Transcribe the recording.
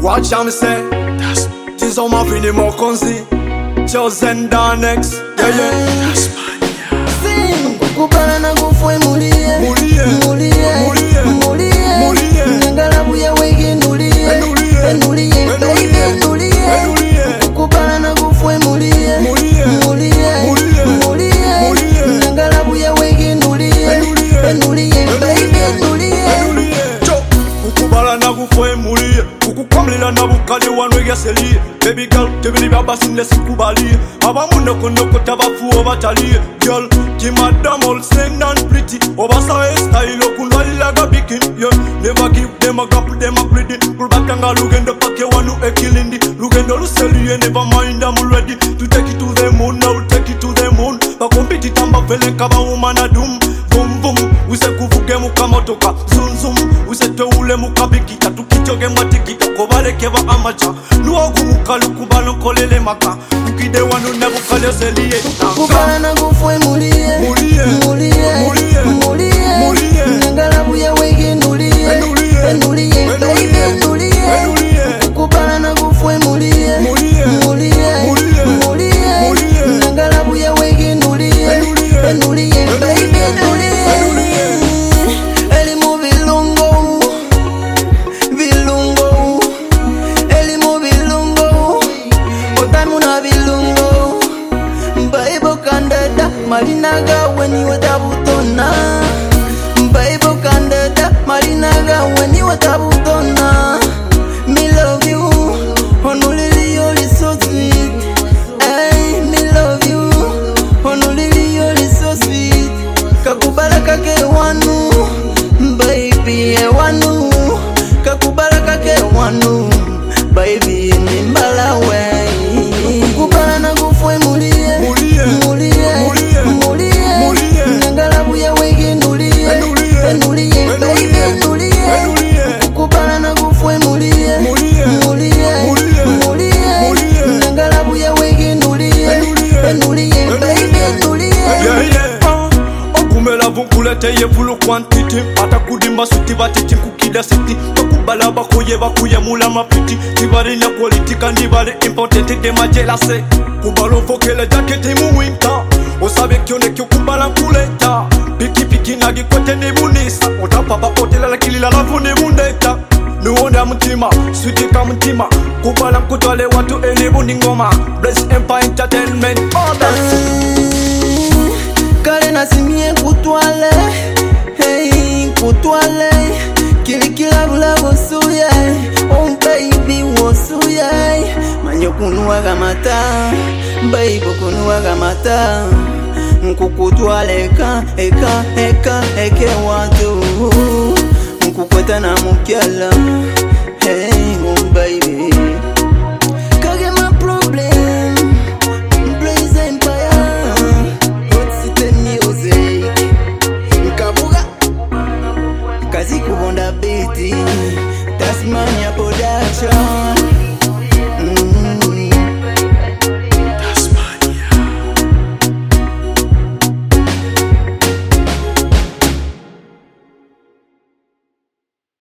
Watch out me say this on my fini more conzi Chosen Danex. Yeah yeah. Sing kukubala na kufwe mulie Mulie Mulie Mulie Ngalabu ya wegi nulie Nulie baby nulie Kukubala na kufwe mulie Mulie Ngalabu ya wegi nulie baby nulie Kukubala na kufwe mulie Kukukamlila na bukali wanwe yaseli Baby girl, kebili baba sinle sikubali Abamu noko tabafu obatali Girl, kimadam all sane and pretty Obasa style okunwali laga bikin Yeah, never give them a gap, them a greedy Kulbatanga lugendo pake wanu ekilindi Lugendo luseli, never mind I'm ready To take it to the moon, now take it to the moon Bakompiti tamba fele kaba umana doom Boom boom, use kuvuge mukamotoka Zoom zoom, use teule mukabikita Tukichoge matikita, kobale keva amacha Luogu mukalu kubalo kolele maka Ukide wanu nebu kale zeliye Kukubala na kufwe mulie Mulie Ngalabu ya wegi nulie baby nulie Kukubala na kufwe mulie Mulie Ngalabu ya wegi nulie baby nulie Elimu vilungo Elimu vilungo Otamu na vilungo Mbaibo kandada Marinaga weni watabutona Mbaibo kandada Marinaga weni watabutona Me love you Honolili you're so sweet Ay, me love you Honolili you're so sweet Kakubala kake wanu Baby wanu Kakubala kake wanu Baby nimbala we Kukubala na kufwe mulie Ngalabu ya wegi nulie baby nulie Kukubala na kufwe mulie Ngalabu ya wegi nulie baby nulie Okumela vunkulete ye vulu quantity Pata kudimba suti batiti kukida siti Kakubala bakuye mula mapiti Tibari na quality kandibari important de majelase Kubalo fokele jaketi mu winter Osabe kyone kyo kubala kuleta Piki nagi kote ni bunisa Otapapa otela la kilila lavu ni bundeta Nuonda mtima, sweetika mtima Kubala kutwale watu enibu ningoma Bless Empire Entertainment Kale nasimie kutwale Hey kutwale Kilikila bula wosuya Oh baby wosuya Manyo kunuwaga mata Baby kunuwaga mata Nkukutwale eka eke watu Nkukweta na mukyala